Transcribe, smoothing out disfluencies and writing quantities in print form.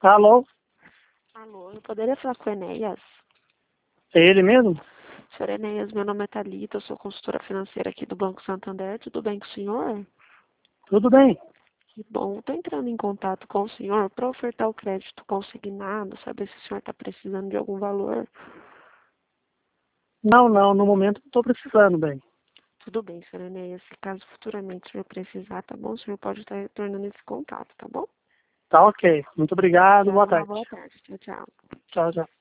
Alô? Alô, eu poderia falar com o Enéas? É ele mesmo? Senhor Enéas, meu nome é Thalita, eu sou consultora financeira aqui do Banco Santander. Tudo bem com o senhor? Tudo bem? Que bom. Estou entrando em contato com o senhor para ofertar o crédito consignado, saber se o senhor está precisando de algum valor. Não, no momento não estou precisando, bem. Tudo bem, senhor Enéas. Se caso futuramente o senhor precisar, tá bom? O senhor pode estar retornando esse contato, tá bom? Tá ok. Muito obrigado, boa Tchau, uma tarde. boa tarde. Tchau, tchau. Tchau, tchau.